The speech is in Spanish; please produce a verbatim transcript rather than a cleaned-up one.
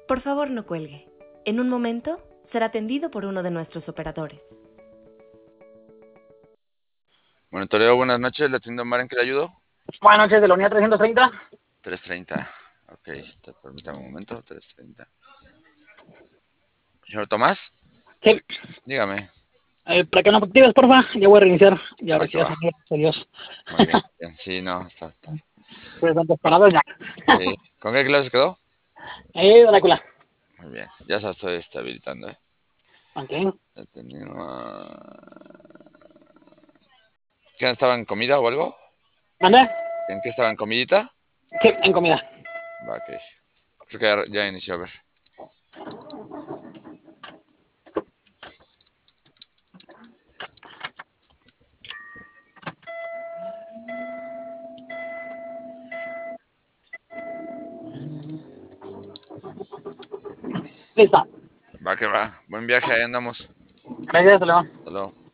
Por favor, no cuelgue. En un momento será atendido por uno de nuestros operadores. Monitoreo, buenas noches. ¿Le atiendo Mar en qué le ayudo? Buenas noches, de la unidad trescientos treinta. trescientos treinta. Ok, te permítame un momento. trescientos treinta. Señor Tomás, Sí. dígame. Eh, para que no actives, porfa. Ya voy a reiniciar. Y ahora Va sí, que ya va. se me Dios. Muy bien, bien. Sí, no, está, está. Pues antes parado ya. Sí. ¿Con qué clase quedó? Eh, Drácula. Muy bien. Ya se estoy estabilizando, ¿eh? Ok. Dependiendo, ah, ¿qué estaba en comida o algo? ¿Manda? ¿En qué estaba en comidita? Sí, en comida. Va, ok. Creo que ya, ya inició, a ver. Lista. Va que va. Buen viaje, ahí andamos. Gracias, León. Hasta luego.